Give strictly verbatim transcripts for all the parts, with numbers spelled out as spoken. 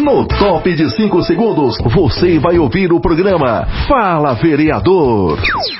No top de cinco segundos, você vai ouvir o programa Fala Vereador.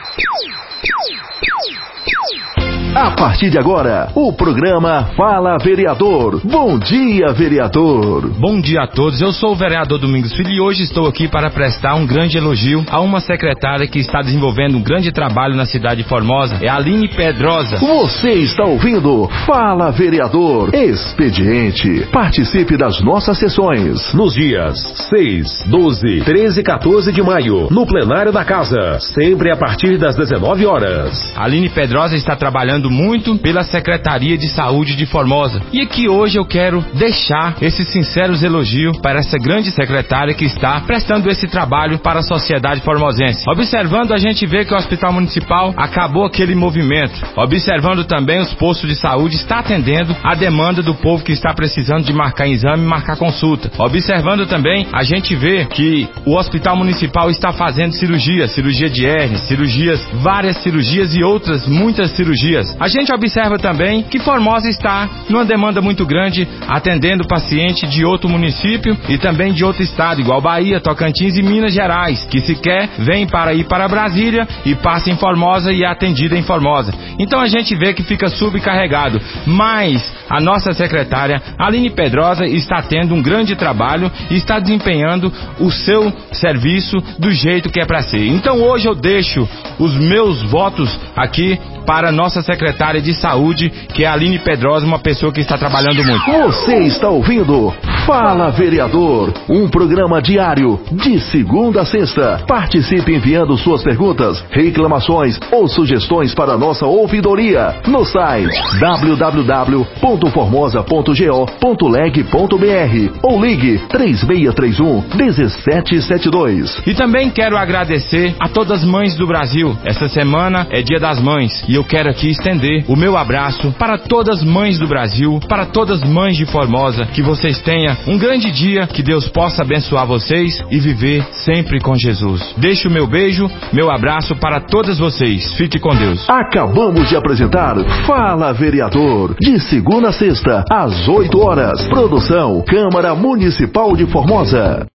A partir de agora, o programa Fala Vereador. Bom dia, vereador. Bom dia a todos, eu sou o vereador Domingos Filho e hoje estou aqui para prestar um grande elogio a uma secretária que está desenvolvendo um grande trabalho na cidade de Formosa, é a Aline Pedrosa. Você está ouvindo Fala Vereador Expediente. Participe das nossas sessões nos dias seis, doze, treze e quatorze de maio, no plenário da casa, sempre a partir das dezenove horas. A Aline Pedrosa está trabalhando muito pela Secretaria de Saúde de Formosa. E aqui hoje eu quero deixar esses sinceros elogios para essa grande secretária que está prestando esse trabalho para a sociedade formosense. Observando, a gente vê que o Hospital Municipal acabou aquele movimento. Observando também, os postos de saúde está atendendo a demanda do povo que está precisando de marcar exame e marcar consulta. Observando também, a gente vê que o Hospital Municipal está fazendo cirurgia, cirurgia de hérnia, cirurgias, várias cirurgias e outras muitas cirurgias. A gente observa também que Formosa está numa demanda muito grande, atendendo paciente de outro município e também de outro estado, igual Bahia, Tocantins e Minas Gerais, que sequer vem para ir para Brasília e passa em Formosa e é atendida em Formosa. Então a gente vê que fica subcarregado, mas a nossa secretária, Aline Pedrosa, está tendo um grande trabalho e está desempenhando o seu serviço do jeito que é para ser. Então hoje eu deixo os meus votos aqui para a nossa secretária de saúde, que é a Aline Pedrosa, uma pessoa que está trabalhando muito. Você está ouvindo Fala Vereador, um programa diário, de segunda a sexta. Participe enviando suas perguntas, reclamações ou sugestões para a nossa ouvidoria no site w w w ponto formosa ponto go ponto leg ponto b r ou ligue três seis três um, um sete sete dois. E também quero agradecer a todas as mães do Brasil. Essa semana é Dia das Mães e eu quero aqui estender o meu abraço para todas as mães do Brasil, para todas as mães de Formosa, que vocês tenham um grande dia, que Deus possa abençoar vocês e viver sempre com Jesus. Deixo o meu beijo, meu abraço para todas vocês. Fique com Deus. Acabamos de apresentar Fala Vereador, de segunda a sexta, às oito horas. Produção Câmara Municipal de Formosa.